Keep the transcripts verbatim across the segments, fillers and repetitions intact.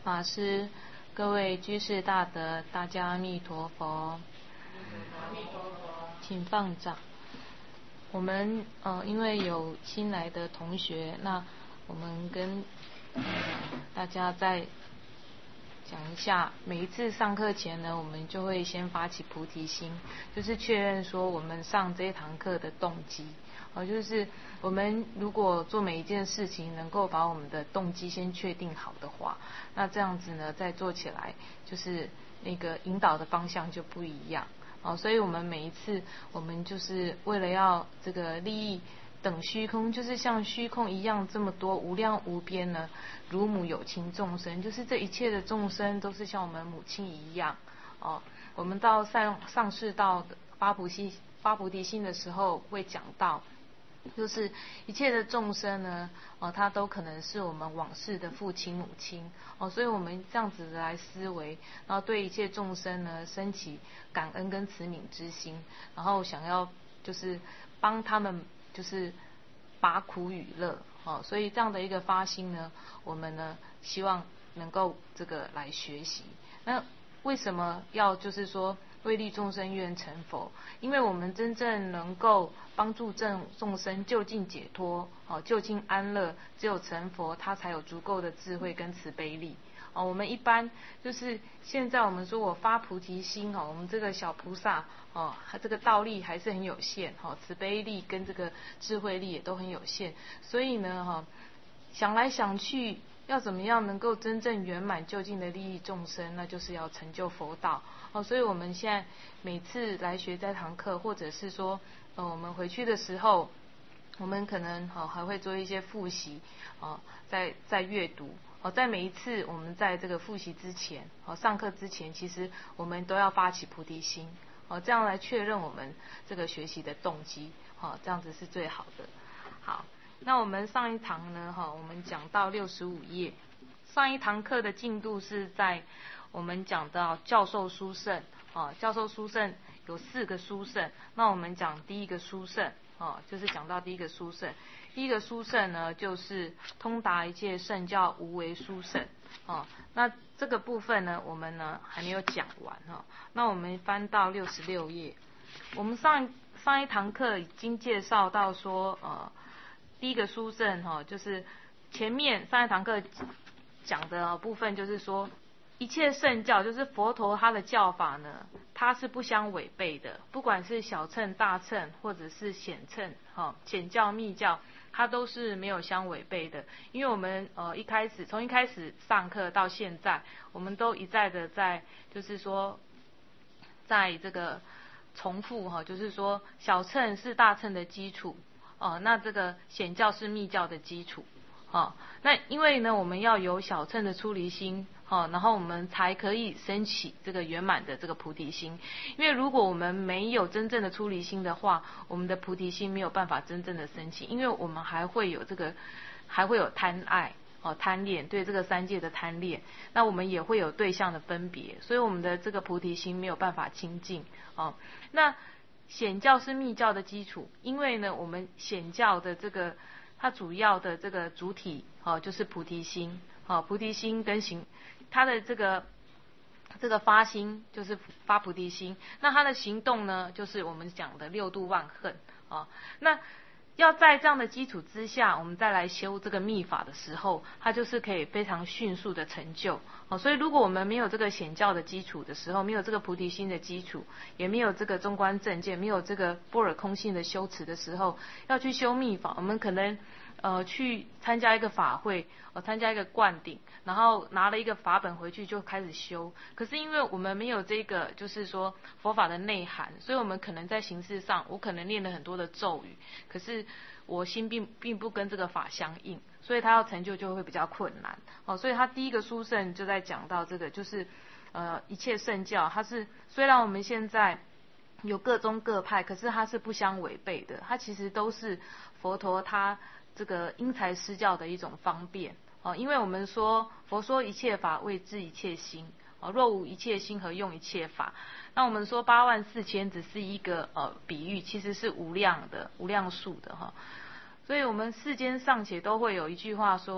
法师，各位居士大德，大家阿弥陀佛。 阿弥陀佛。 请放掌。我们呃，因为有新来的同学，那我们跟、呃、大家再讲一下，每一次上课前呢，我们就会先发起菩提心，就是确认说我们上这一堂课的动机。哦，就是我们如果做每一件事情能够把我们的动机先确定好的话，那这样子呢，再做起来就是那个引导的方向就不一样。哦，所以我们每一次我们就是为了要这个利益等虚空，就是像虚空一样这么多无量无边呢，如母有情众生，就是这一切的众生都是像我们母亲一样。哦，我们到上上士道发菩提发菩提心的时候会讲到，就是一切的众生呢，哦，他都可能是我们往世的父亲母亲。哦，所以我们这样子的来思维，然后对一切众生呢升起感恩跟慈悯之心，然后想要就是帮他们就是拔苦与乐。哦，所以这样的一个发心呢，我们呢希望能够这个来学习。那为什么要就是说为利众生愿成佛？因为我们真正能够帮助众众生就近解脱，哦，就近安乐，只有成佛，他才有足够的智慧跟慈悲力。哦，我们一般就是现在我们说我发菩提心，哦，我们这个小菩萨，哦，这个道力还是很有限，哦，慈悲力跟这个智慧力也都很有限，所以呢，哈，想来想去，要怎么样能够真正圆满就近的利益众生，那就是要成就佛道。哦，所以我们现在每次来学这堂课，或者是说，呃，我们回去的时候，我们可能哦还会做一些复习，哦，在在阅读，哦，在每一次我们在这个复习之前，哦，上课之前，其实我们都要发起菩提心，哦，这样来确认我们这个学习的动机，哦，这样子是最好的。好，那我们上一堂呢，哈，我们讲到六十五页，上一堂课的进度是在我们讲到教授殊胜，啊，教授殊胜有四个殊胜，那我们讲第一个殊胜，啊，就是讲到第一个殊胜，第一个殊胜呢就是通达一切圣教无为殊胜，啊，那这个部分呢我们呢还没有讲完哈，那我们翻到六十六页，我们上上一堂课已经介绍到说，呃，第一个殊胜哈，就是前面上一堂课讲的部分就是说，一切圣教就是佛陀他的教法呢，它是不相违背的，不管是小乘大乘或者是显乘，哈，显教密教，它都是没有相违背的。因为我们呃一开始从一开始上课到现在，我们都一再的在就是说，在这个重复哈，就是说小乘是大乘的基础，哦，那这个显教是密教的基础。哦，那因为呢，我们要有小乘的出离心，哦，然后我们才可以升起这个圆满的这个菩提心。因为如果我们没有真正的出离心的话，我们的菩提心没有办法真正的升起，因为我们还会有这个，还会有贪爱，哦，贪恋，对这个三界的贪恋，那我们也会有对象的分别，所以我们的这个菩提心没有办法清净，哦，那显教是密教的基础，因为呢，我们显教的这个。它主要的这个主体哦，就是菩提心，哦，菩提心跟行，它的这个这个发心就是发菩提心，那它的行动呢，就是我们讲的六度万恨，哦，那要在这样的基础之下，我们再来修这个密法的时候，它就是可以非常迅速的成就，哦，所以如果我们没有这个显教的基础的时候，没有这个菩提心的基础，也没有这个中观正见，没有这个般若空性的修持的时候，要去修密法，我们可能呃去参加一个法会，呃参加一个灌顶，然后拿了一个法本回去就开始修，可是因为我们没有这个就是说佛法的内涵，所以我们可能在形式上，我可能念了很多的咒语，可是我心并并不跟这个法相应，所以他要成就就会比较困难，哦，所以他第一个殊胜就在讲到这个，就是呃一切圣教，它是虽然我们现在有各宗各派，可是它是不相违背的，它其实都是佛陀他这个因材施教的一种方便，哦，因为我们说佛说一切法为治一切心，哦，若无一切心何用一切法，那我们说八万四千只是一个呃比喻，其实是无量的无量数的哈，所以我们世间尚且都会有一句话说，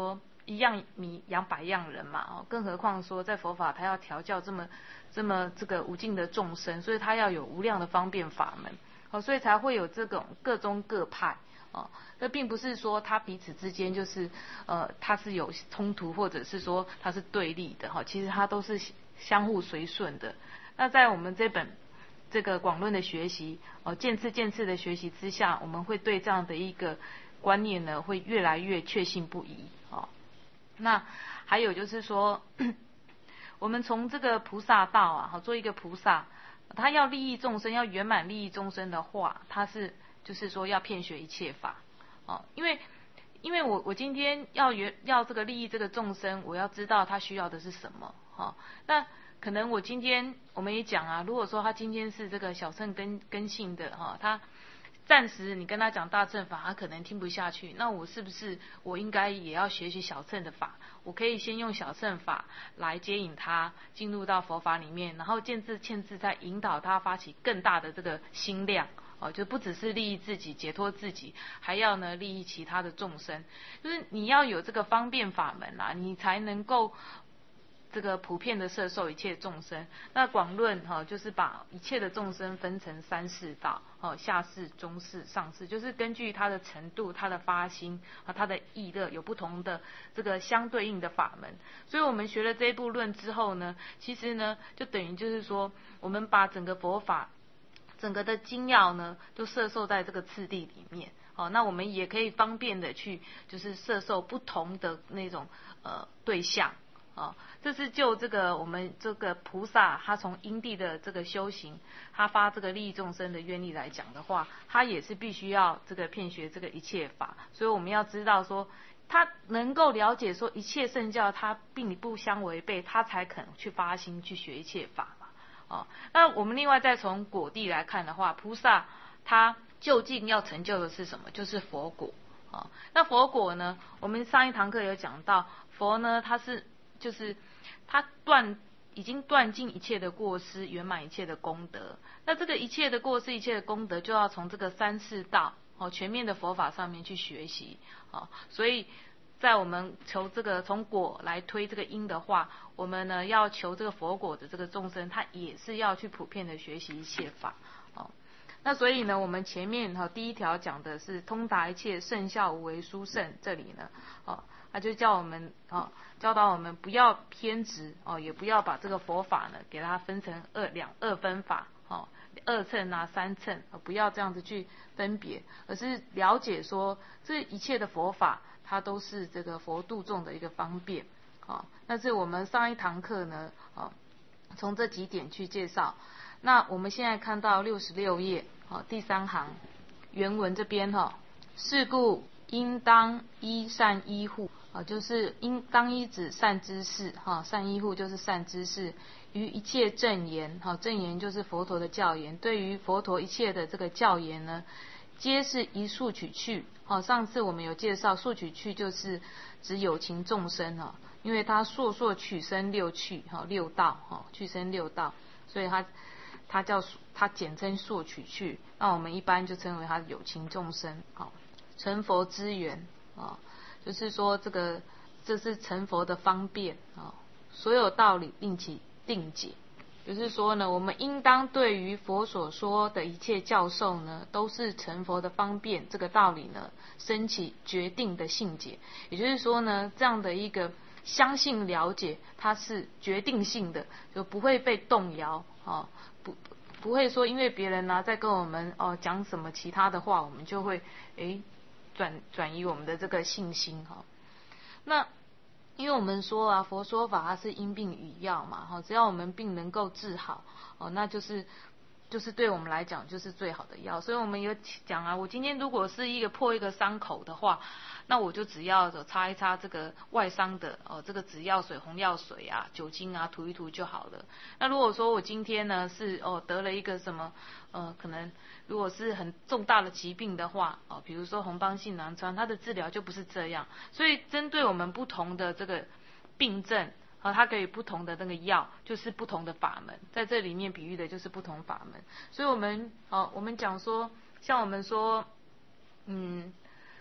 一样米养百样人嘛，哦，更何况说在佛法他要调教这么这么这个无尽的众生，所以他要有无量的方便法门，哦，所以才会有这种各宗各派。哦，那并不是说他彼此之间就是呃他是有冲突，或者是说他是对立的哈，其实他都是相互随顺的。那在我们这本这个广论的学习哦，渐次渐次的学习之下，我们会对这样的一个观念呢，会越来越确信不疑哦。那还有就是说，我们从这个菩萨道啊，好做一个菩萨，他要利益众生，要圆满利益众生的话，他是。就是说要遍学一切法，哦，因为因为我我今天要原要这个利益这个众生，我要知道他需要的是什么，哦，那可能我今天我们也讲啊，如果说他今天是这个小乘根根性的哈、哦，他暂时你跟他讲大乘法，他可能听不下去，那我是不是我应该也要学习小乘的法？我可以先用小乘法来接引他进入到佛法里面，然后渐次渐次再引导他发起更大的这个心量。哦，就不只是利益自己、解脱自己，还要呢利益其他的众生。就是你要有这个方便法门啦、啊，你才能够这个普遍的摄受一切众生。那广论哈、哦，就是把一切的众生分成三世道，哦，下世、中世、上世，就是根据他的程度、他的发心啊、他的意乐，有不同的这个相对应的法门。所以我们学了这一部论之后呢，其实呢，就等于就是说，我们把整个佛法。整个的精要呢，都摄受在这个次第里面。好，那我们也可以方便的去，就是摄受不同的那种呃对象。啊，这是就这个我们这个菩萨，他从因地的这个修行，他发这个利益众生的愿力来讲的话，他也是必须要这个遍学这个一切法。所以我们要知道说，他能够了解说一切圣教，他并不相违背，他才肯去发心去学一切法。哦，那我们另外再从果地来看的话，菩萨他究竟要成就的是什么？就是佛果。哦，那佛果呢？我们上一堂课有讲到，佛呢他是就是他断已经断尽一切的过失，圆满一切的功德。那这个一切的过失、一切的功德，就要从这个三世道哦全面的佛法上面去学习。哦，所以。在我们求这个从果来推这个因的话，我们呢要求这个佛果的这个众生，他也是要去普遍的学习一切法。哦，那所以呢，我们前面哈、哦、第一条讲的是通达一切圣效无为殊胜，这里呢，哦，他就叫我们哦教导我们不要偏执哦，也不要把这个佛法呢给它分成二两二分法哦。二乘啊三乘，不要这样子去分别，而是了解说这一切的佛法。它都是这个佛度众的一个方便，好，那是我们上一堂课呢，啊，从这几点去介绍。那我们现在看到六十六页，好，第三行原文这边哈，是故应当依善依护，啊，就是应当依指善知识，哈，善依护就是善知识，于一切正言，哈，正言就是佛陀的教言，对于佛陀一切的这个教言呢。皆是一数取趣，哦，上次我们有介绍，数取趣就是指有情众生哦，因为它数数取生六趣，哈，六道，哈，去生六道，所以它它叫它简称数取趣。那我们一般就称为它有情众生，哦，成佛之源，哦，就是说这个这是成佛的方便，哦，所有道理令其定解。就是说呢，我们应当对于佛所说的一切教授呢，都是成佛的方便这个道理呢，升起决定的信解。也就是说呢，这样的一个相信了解，它是决定性的，就不会被动摇啊，不不会说因为别人呢、啊、在跟我们哦讲什么其他的话，我们就会诶转转移我们的这个信心哈。那因为我们说啊，佛说法它是因病与药嘛，哈，只要我们病能够治好，哦，那就是就是对我们来讲就是最好的药。所以我们有讲啊，我今天如果是一个破一个伤口的话，那我就只要擦一擦这个外伤的哦，这个止药水、红药水啊、酒精啊涂一涂就好了。那如果说我今天呢是哦得了一个什么呃，可能如果是很重大的疾病的话，哦，比如说红斑性狼疮，它的治疗就不是这样。所以针对我们不同的这个病症，好，它给予不同的那个药，就是不同的法门，在这里面比喻的就是不同法门。所以我们哦，我们讲说，像我们说，嗯，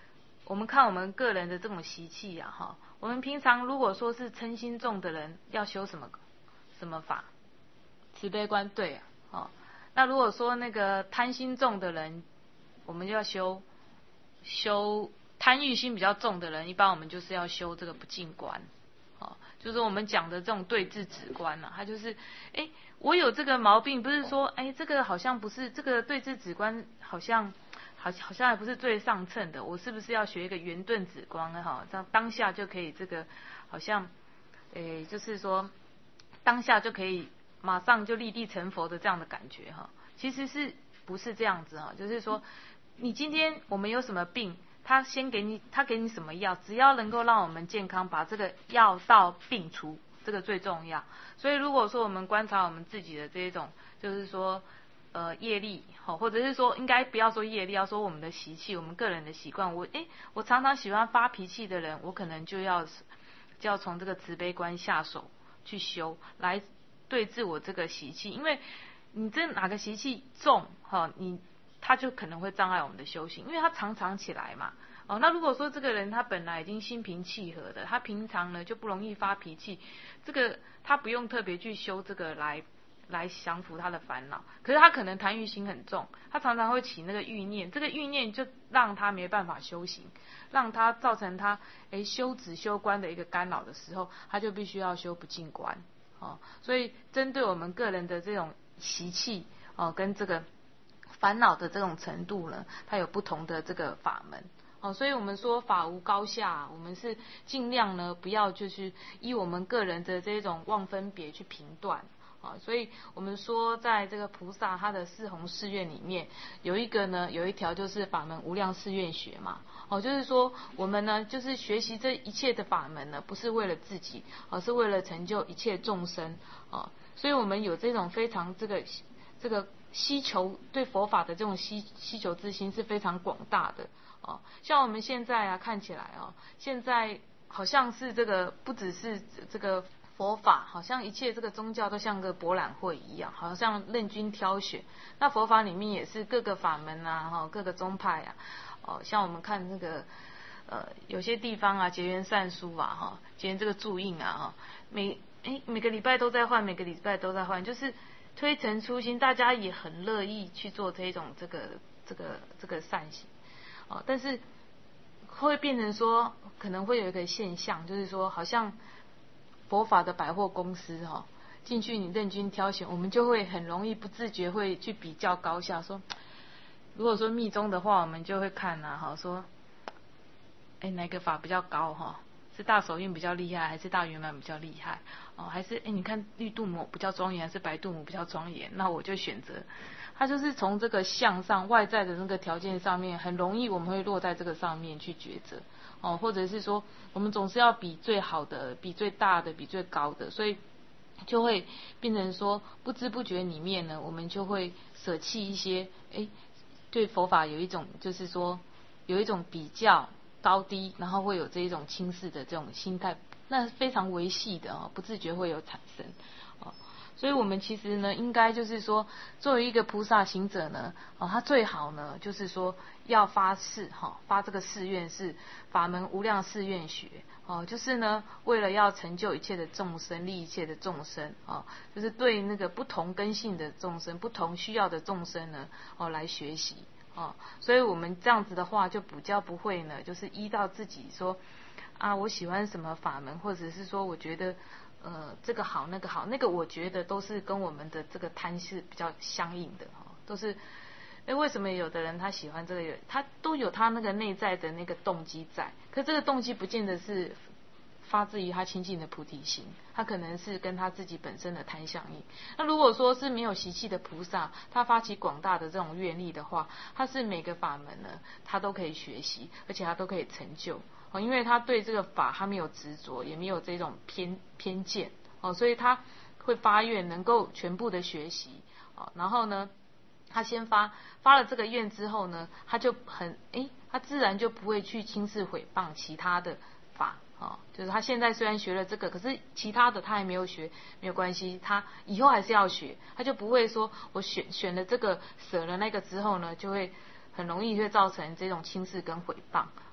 我们看我们个人的这种习气啊，哈，我们平常如果说是嗔心重的人，要修什么什么法？慈悲观，对啊，哦，那如果说那个贪心重的人，我们就要修修贪欲心比较重的人，一般我们就是要修这个不净观，哦，就是我们讲的这种对治止观啊，它就是，哎，我有这个毛病，不是说，哎，这个好像不是这个对治止观，好像。好，好像还不是最上乘的，我是不是要学一个圆顿止观呢？哈，这样当下就可以这个，好像，诶，就是说，当下就可以马上就立地成佛的这样的感觉哈。其实是不是这样子哈？就是说，你今天我们有什么病，他先给你，他给你什么药，只要能够让我们健康，把这个药到病除，这个最重要。所以如果说我们观察我们自己的这一种，就是说。呃，业力，好，或者是说，应该不要说业力，要说我们的习气，我们个人的习惯。我，诶，我常常喜欢发脾气的人，我可能就要就要从这个慈悲观下手去修，来对治我这个习气。因为你这哪个习气重，哈，你他就可能会障碍我们的修行，因为他常常起来嘛。哦，那如果说这个人他本来已经心平气和的，他平常呢就不容易发脾气，这个他不用特别去修这个来。来降服他的烦恼，可是他可能贪欲心很重，他常常会起那个欲念，这个欲念就让他没办法修行，让他造成他诶修止修观的一个干扰的时候，他就必须要修不净观哦。所以针对我们个人的这种习气哦，跟这个烦恼的这种程度呢，它有不同的这个法门。哦，所以我们说法无高下，我们是尽量呢不要就是依我们个人的这种妄分别去评断。啊，所以我们说，在这个菩萨他的四弘誓愿里面，有一个呢，有一条就是法门无量誓愿学嘛。哦，就是说我们呢，就是学习这一切的法门呢，不是为了自己，而是为了成就一切众生。啊，所以我们有这种非常这个这个希求对佛法的这种希希求之心是非常广大的。哦，像我们现在啊，看起来哦，现在好像是这个不只是这个。佛法好像一切这个宗教都像个博览会一样，好像任君挑选。那佛法里面也是各个法门啊，哈，各个宗派啊，哦，像我们看那个呃有些地方啊，结缘善书啊，哈，结缘这个注印啊，哈，每哎每个礼拜都在换，每个礼拜都在换，就是推陈出新，大家也很乐意去做这种这个这个这个善行，哦，但是会变成说可能会有一个现象，就是说好像。佛法的百货公司哈、哦，进去你任君挑选，我们就会很容易不自觉会去比较高下。说，如果说密宗的话，我们就会看呐、啊，哈，说，哎，哪个法比较高哈？是大手印比较厉害，还是大圆满比较厉害？哦，还是哎，你看绿度母比较庄严，还是白度母比较庄严？那我就选择。它就是从这个相上外在的那个条件上面，很容易我们会落在这个上面去抉择。哦，或者是说，我们总是要比最好的、比最大的、比最高的，所以就会变成说，不知不觉里面呢，我们就会舍弃一些，哎，对佛法有一种就是说，有一种比较高低，然后会有这一种轻视的这种心态，那非常微细的哦，不自觉会有产生哦。所以我们其实呢，应该就是说，作为一个菩萨行者呢，哦，他最好呢，就是说要发誓哈、哦，发这个誓愿是法门无量誓愿学哦，就是呢，为了要成就一切的众生，利一切的众生哦，就是对那个不同根性的众生、不同需要的众生呢，哦来学习哦，所以我们这样子的话，就比较不会呢，就是依照自己说啊，我喜欢什么法门，或者是说我觉得。呃，这个好，那个好，那个我觉得都是跟我们的这个贪是比较相应的哈，都是。哎，为什么有的人他喜欢这个，他都有他那个内在的那个动机在，可这个动机不见得是发自于他亲近的菩提心，他可能是跟他自己本身的贪相应。那如果说是没有习气的菩萨，他发起广大的这种愿力的话，他是每个法门呢，他都可以学习，而且他都可以成就。哦，因为他对这个法他没有执着，也没有这种偏偏见哦，所以他会发愿能够全部的学习哦，然后呢，他先发发了这个愿之后呢，他就很诶，他自然就不会去轻视毁谤其他的法哦，就是他现在虽然学了这个，可是其他的他还没有学，没有关系，他以后还是要学，他就不会说我选选了这个舍了那个之后呢，就会。很容易会造成这种轻视跟毁谤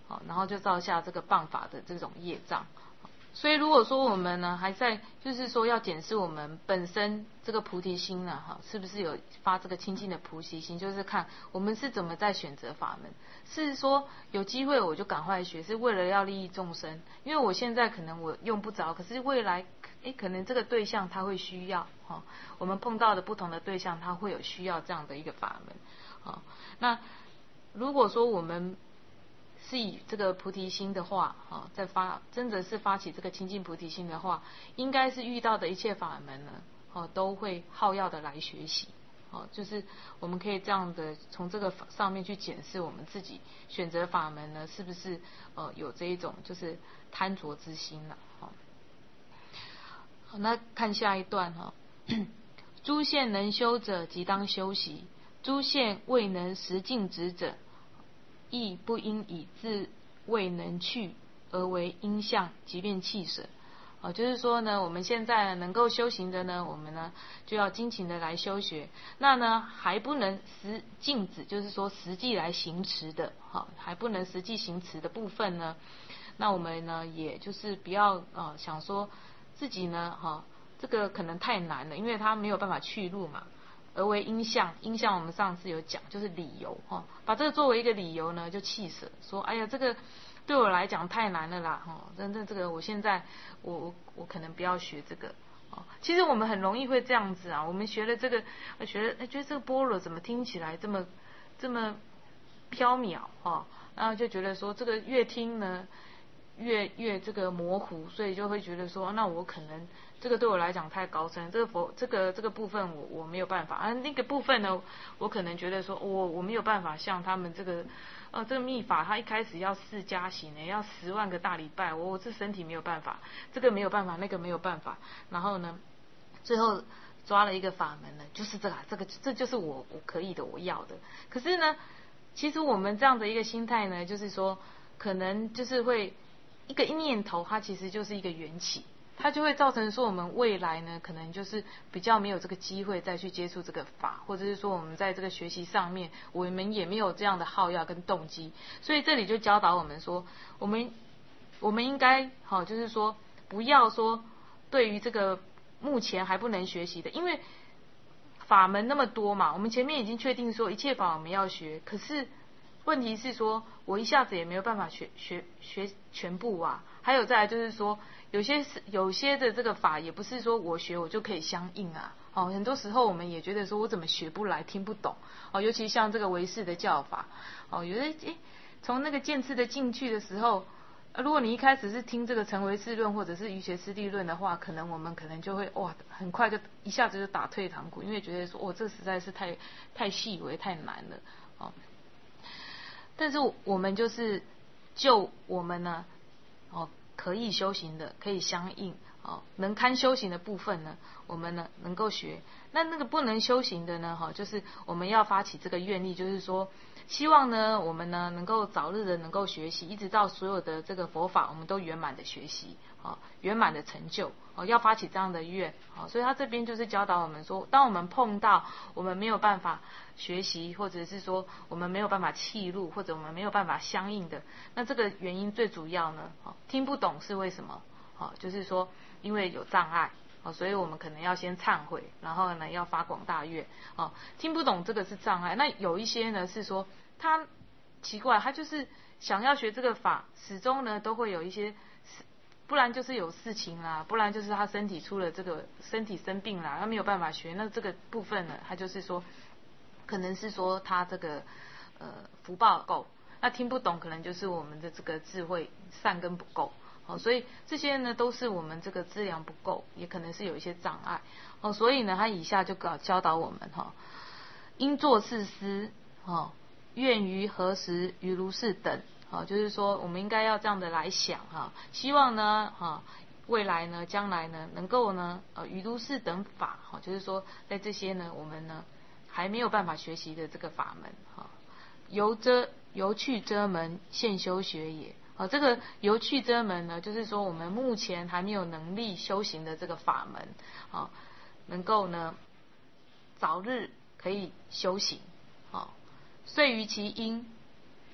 好，然后就造下这个谤法的这种业障。所以如果说我们呢还在就是说要检视我们本身这个菩提心呢，哈，是不是有发这个清净的菩提心，就是看我们是怎么在选择法门，是说有机会我就赶快学，是为了要利益众生，因为我现在可能我用不着，可是未来诶可能这个对象他会需要，哈，我们碰到的不同的对象他会有需要这样的一个法门，啊，那如果说我们是以这个菩提心的话，啊，在发真的是发起这个清净菩提心的话，应该是遇到的一切法门呢，哦，都会好要的来学习，哦，就是我们可以这样的从这个上面去检视我们自己选择法门呢，是不是呃有这一种就是贪着之心了，哦。好，那看下一段哈，诸现能修者，即当修习；诸现未能实尽止者，亦不应以自未能去而为因相，即便弃舍。哦，就是说呢，我们现在能够修行的呢，我们呢就要精勤的来修学。那呢还不能实尽止，就是说实际来行持的，好，还不能实际行持的部分呢，那我们呢也就是不要呃想说自己呢哈，这个可能太难了，因为他没有办法去路嘛。而为因相，因相我们上次有讲，就是理由哈，把这个作为一个理由呢，就弃舍，说哎呀，这个对我来讲太难了啦，哈，真的这个我现在我我我可能不要学这个，哦，其实我们很容易会这样子啊，我们学了这个，学了哎觉得这个般若怎么听起来这么这么缥缈哈，然后就觉得说这个越听呢越越这个模糊，所以就会觉得说，那我可能这个对我来讲太高深，这个佛这个这个部分我我没有办法，啊那个部分呢，我可能觉得说我我没有办法像他们这个呃这个密法，他一开始要四加行呢，要十万个大礼拜，我我这身体没有办法，这个没有办法，那个没有办法，然后呢，最后抓了一个法门呢，就是这个这个这就是我我可以的，我要的。可是呢，其实我们这样的一个心态呢，就是说可能就是会。一个念头，它其实就是一个缘起，它就会造成说我们未来呢，可能就是比较没有这个机会再去接触这个法，或者是说我们在这个学习上面，我们也没有这样的好要跟动机，所以这里就教导我们说，我们我们应该好，就是说不要说对于这个目前还不能学习的，因为法门那么多嘛，我们前面已经确定说一切法我们要学，可是。问题是说，我一下子也没有办法学学学全部啊。还有再来就是说，有些是有些的这个法也不是说我学我就可以相应啊。哦，很多时候我们也觉得说我怎么学不来、听不懂。哦，尤其像这个唯识的教法，哦，有的诶，从那个渐次的进去的时候，呃，如果你一开始是听这个成唯识论或者是瑜伽师地论的话，可能我们可能就会哇，很快就一下子就打退堂鼓，因为觉得说，哦，这实在是太太细微、太难了，哦。但是我们就是就我们呢，哦，可以修行的，可以相应哦，能堪修行的部分呢，我们呢能够学。那那个不能修行的呢，哈，就是我们要发起这个愿力，就是说，希望呢，我们呢能够早日的能够学习，一直到所有的这个佛法，我们都圆满的学习，哦，圆满的成就，哦，要发起这样的愿，哦，所以他这边就是教导我们说，当我们碰到我们没有办法学习，或者是说我们没有办法契入，或者我们没有办法相应的，那这个原因最主要呢，哦，听不懂是为什么？哦，就是说因为有障碍。哦，所以我们可能要先忏悔，然后呢要发广大愿。哦，听不懂这个是障碍。那有一些呢是说他奇怪，他就是想要学这个法，始终呢都会有一些，不然就是有事情啦，不然就是他身体出了这个身体生病啦，他没有办法学。那这个部分呢，他就是说，可能是说他这个呃福报够，那听不懂可能就是我们的这个智慧善根不够。哦，所以这些呢都是我们这个资粮不够，也可能是有一些障碍。哦，所以呢，他以下就搞教导我们哈，应作是思，哦，愿于何时于如是等。哦，就是说我们应该要这样的来想哈，希望呢哈未来呢将来呢能够呢呃于如是等法哈，就是说在这些呢我们呢还没有办法学习的这个法门哈，由遮由去遮门现修学也。哦，这个由去遮门呢，就是说我们目前还没有能力修行的这个法门，啊，能够呢早日可以修行，啊，遂于其因，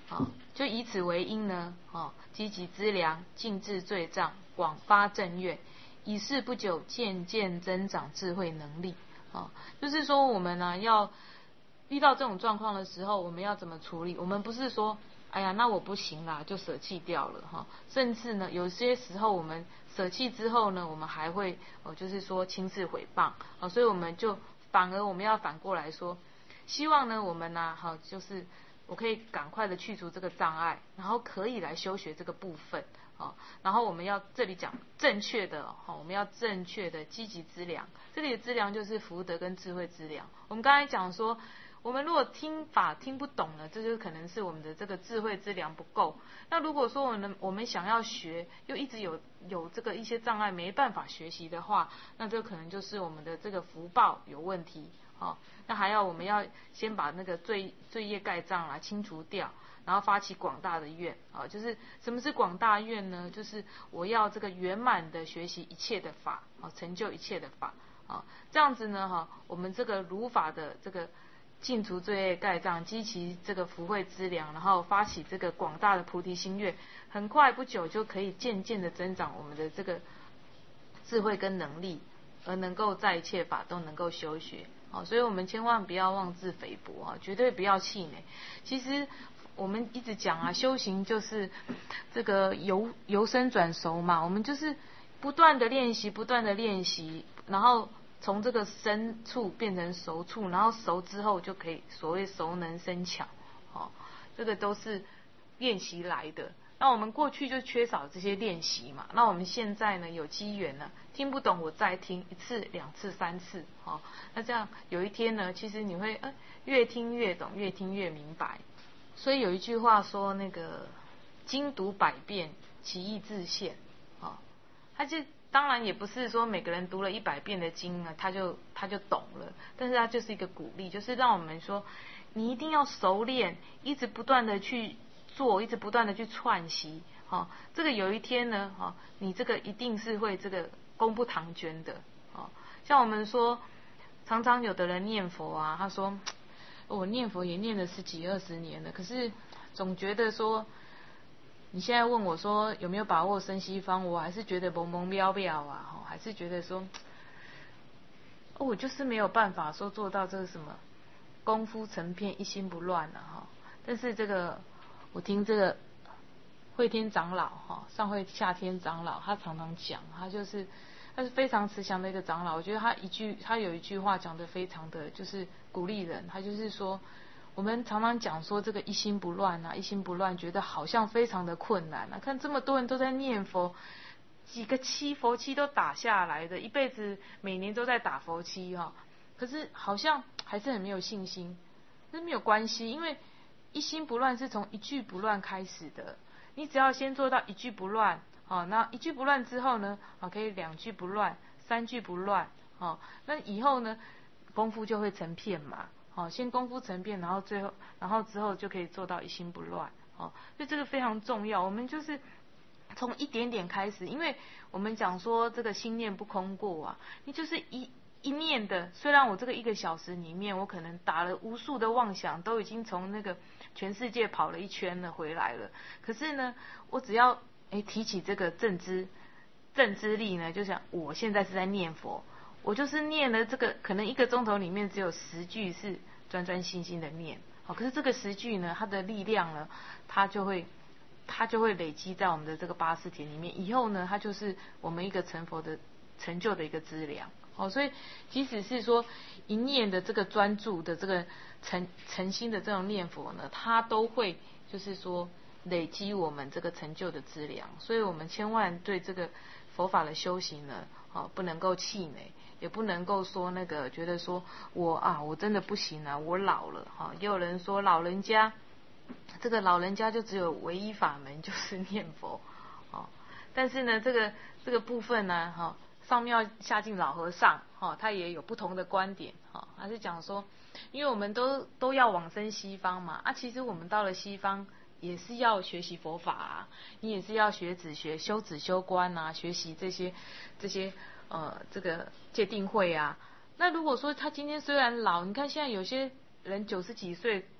啊，就以此为因呢，啊，积极资粮，尽治罪障，广发正愿，以是不久，渐渐增长智慧能力。啊，就是说我们呢、啊、要遇到这种状况的时候，我们要怎么处理？我们不是说，哎呀，那我不行啦，就舍弃掉了哈。甚至呢，有些时候我们舍弃之后呢，我们还会哦，就是说轻视毁谤啊，所以我们就反而我们要反过来说，希望呢我们呢，好，就是我可以赶快的去除这个障碍，然后可以来修学这个部分。好，然后我们要这里讲正确的，好，我们要正确的积极资粮。这里的资粮就是福德跟智慧资粮。我们刚才讲说，我们如果听法听不懂了，这就可能是我们的这个智慧资粮不够。那如果说我们我们想要学，又一直有有这个一些障碍，没办法学习的话，那这可能就是我们的这个福报有问题。好，那还要我们要先把那个罪罪业盖障来清除掉。然后发起广大的愿啊，就是什么是广大愿呢？就是我要这个圆满的学习一切的法啊，成就一切的法啊，这样子呢哈，我们这个如法的这个尽除罪业盖障，积其这个福慧资粮，然后发起这个广大的菩提心愿，很快不久就可以渐渐的增长我们的这个智慧跟能力，而能够在一切法都能够修学。好，所以我们千万不要妄自菲薄啊，绝对不要气馁。其实我们一直讲啊，修行就是这个由由生转熟嘛，我们就是不断的练习，不断的练习，然后从这个生处变成熟处，然后熟之后就可以所谓熟能生巧，哦，这个都是练习来的。那我们过去就缺少这些练习嘛，那我们现在呢有机缘了，听不懂我再听一次、两次、三次，哦，那这样有一天呢，其实你会呃越听越懂，越听越明白。所以有一句话说，那个经读百遍，其义自现，哦，他就当然也不是说每个人读了一百遍的经啊，他就他就懂了，但是他就是一个鼓励，就是让我们说，你一定要熟练，一直不断的去做，一直不断的去串习，哦，这个有一天呢，哦，你这个一定是会这个功不唐捐的，哦，像我们说，常常有的人念佛啊，他说。我念佛也念了十几二十年了，可是总觉得说，你现在问我说有没有把握生西方，我还是觉得懵懵渺渺啊，还是觉得说，哦，我就是没有办法说做到这个什么功夫成片一心不乱啊哈。但是这个我听这个慧天长老哈，上慧下天长老，他常常讲，他就是他是非常慈祥的一个长老，我觉得他一句他有一句话讲得非常的就是鼓励人，他就是说，我们常常讲说这个一心不乱啊，一心不乱，觉得好像非常的困难啊。看这么多人都在念佛，几个七佛七都打下来的，一辈子每年都在打佛七哈，可是好像还是很没有信心。那没有关系，因为一心不乱是从一句不乱开始的。你只要先做到一句不乱，好，那一句不乱之后呢，好，可以两句不乱，三句不乱，好，那以后呢，功夫就会成片嘛，好，先功夫成片，然后最后，然后之后就可以做到一心不乱，好，所以这个非常重要。我们就是从一点点开始，因为我们讲说这个心念不空过啊，你就是一一念的，虽然我这个一个小时里面，我可能打了无数的妄想，都已经从那个全世界跑了一圈了回来了，可是呢，我只要哎提起这个正知正知力呢，就想我现在是在念佛，我就是念了这个，可能一个钟头里面只有十句是专专心心的念，好，可是这个十句呢，它的力量呢，它就会它就会累积在我们的这个八识田里面，以后呢，它就是我们一个成佛的成就的一个资粮。哦，所以即使是说一念的这个专注的这个诚诚心的这种念佛呢，它都会就是说累积我们这个成就的资粮。所以我们千万对这个佛法的修行呢，哦，不能够气馁，也不能够说那个觉得说我啊我真的不行啊，我老了哈。也有人说老人家这个老人家就只有唯一法门就是念佛，哦，但是呢这个这个部分呢，哈。上庙下敬老和尚，哈，他也有不同的观点，哈，他是讲说，因为我们都都要往生西方嘛，啊，其实我们到了西方也是要学习佛法啊，你也是要学止学、修止修观啊，学习这些这些呃这个戒定慧啊。那如果说他今天虽然老，你看现在有些人九十几岁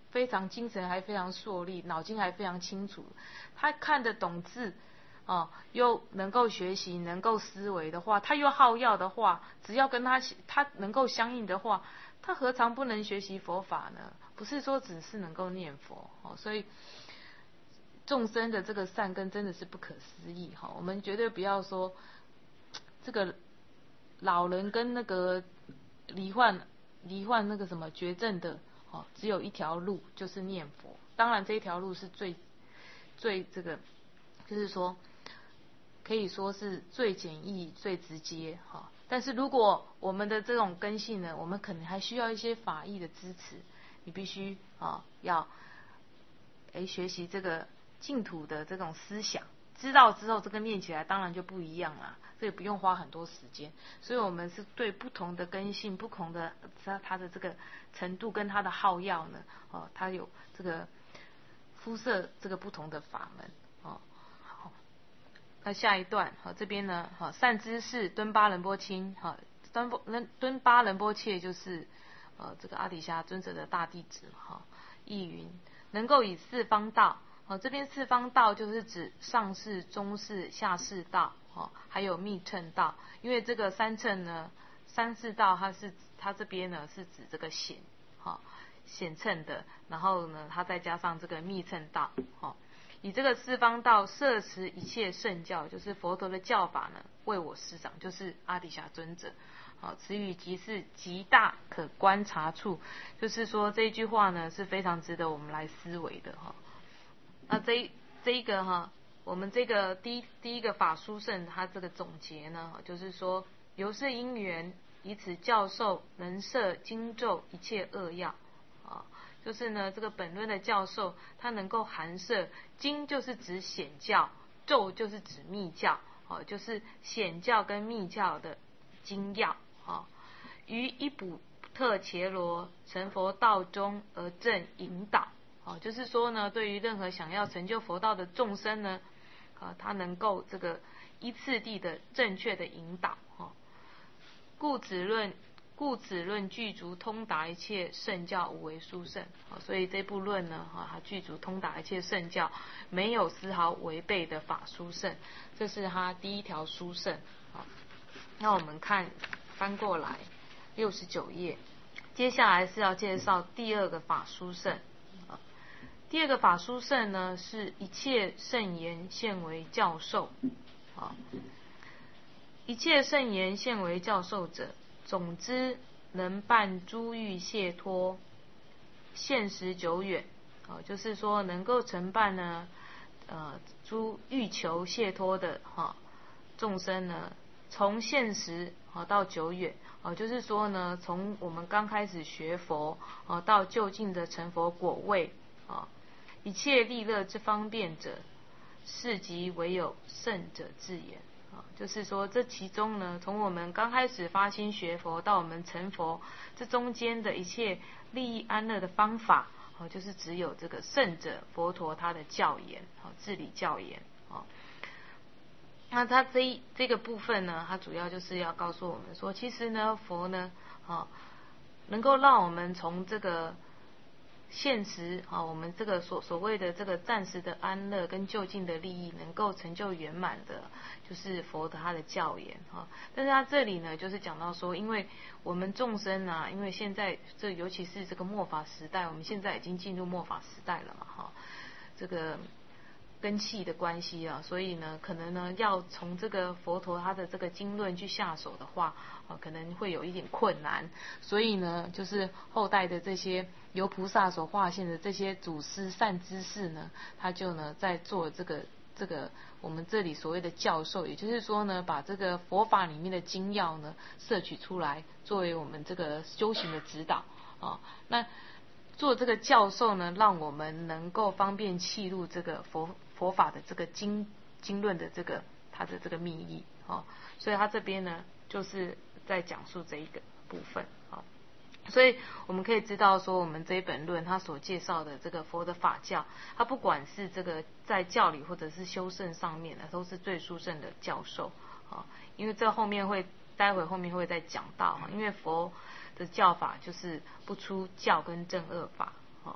非常精神还非常硕丽，脑筋还非常清楚，他看得懂字，哦，又能够学习，能够思维的话，他又好药的话，只要跟他他能够相应的话，他何尝不能学习佛法呢？不是说只是能够念佛哦，所以众生的这个善根真的是不可思议哈、哦。我们绝对不要说这个老人跟那个罹患罹患那个什么绝症的哦，只有一条路就是念佛。当然这一条路是最最这个，就是说可以说是最简易、最直接哈。但是如果我们的这种根性呢，我们可能还需要一些法义的支持。你必须啊要诶学习这个净土的这种思想，知道之后这个念起来当然就不一样啦，这也不用花很多时间。所以我们是对不同的根性、不同的它它的这个程度跟它的好药呢，哦，它有这个肤色这个不同的法门哦。好，那下一段好，这边呢好，善知识敦巴仁波钦好，敦波敦巴仁波切就是呃这个阿底峡尊者的大弟子哈，译云能够以四方道。哦，这边四方道就是指上士、中士、下士道，哦，还有密乘道。因为这个三乘呢，三士道它是它这边呢是指这个显，哈、哦，显乘的，然后呢它再加上这个密乘道，哦，以这个四方道摄持一切圣教，就是佛陀的教法呢，为我师长，就是阿底峡尊者。好，此语即是极大可观察处，就是说这一句话呢是非常值得我们来思维的哈。那这这一个哈，我们这个第一第一个法殊胜，它这个总结呢，就是说由是因缘，以此教授能摄经咒一切恶要啊，就是呢这个本论的教授，他能够含摄经，就是指显教，咒就是指密教，哦，就是显教跟密教的精要。啊，于一补特伽罗成佛道中而正引导，啊，就是说呢，对于任何想要成就佛道的众生呢，啊，他能够这个依次第的正确的引导，啊，故此论，故此论具足通达一切圣教，无为殊胜，啊，所以这部论呢，啊，它具足通达一切圣教，没有丝毫违背的法殊胜，这是它第一条殊胜，啊，那我们看。翻过来六十九页，接下来是要介绍第二个法殊胜。第二个法殊胜呢，是一切圣言现为教授。啊，一切圣言现为教授者，总之能办诸欲解脱，现实久远。啊，就是说能够承办呢，呃，诸欲求解脱的哈众生呢。从现实啊到久远啊，就是说呢，从我们刚开始学佛啊，到就近的成佛果位啊，一切利乐之方便者，是即唯有圣者自言啊。就是说，这其中呢，从我们刚开始发心学佛到我们成佛，这中间的一切利益安乐的方法啊，就是只有这个圣者佛陀他的教言啊，治理教言啊。那他这一这个部分呢，他主要就是要告诉我们说，其实呢，佛呢，啊，能够让我们从这个现实啊，我们这个所所谓的这个暂时的安乐跟就近的利益，能够成就圆满的，就是佛的他的教言哈。但是他这里呢，就是讲到说，因为我们众生啊，因为现在这尤其是这个末法时代，我们现在已经进入末法时代了嘛哈，这个。根器的关系啊，所以呢，可能呢要从这个佛陀他的这个经论去下手的话，啊，可能会有一点困难。所以呢，就是后代的这些由菩萨所化现的这些祖师善知识呢，他就呢在做这个这个我们这里所谓的教授，也就是说呢，把这个佛法里面的精要呢摄取出来，作为我们这个修行的指导啊。那做这个教授呢，让我们能够方便契入这个佛。佛法的这个经经论的这个它的这个密意哦，所以他这边呢就是在讲述这一个部分哦，所以我们可以知道说，我们这一本论它所介绍的这个佛的法教，它不管是这个在教理或者是修圣上面呢，都是最殊胜的教授啊，因为这后面会待会后面会再讲到哈，因为佛的教法就是不出教跟正恶法。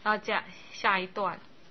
然后加下一段。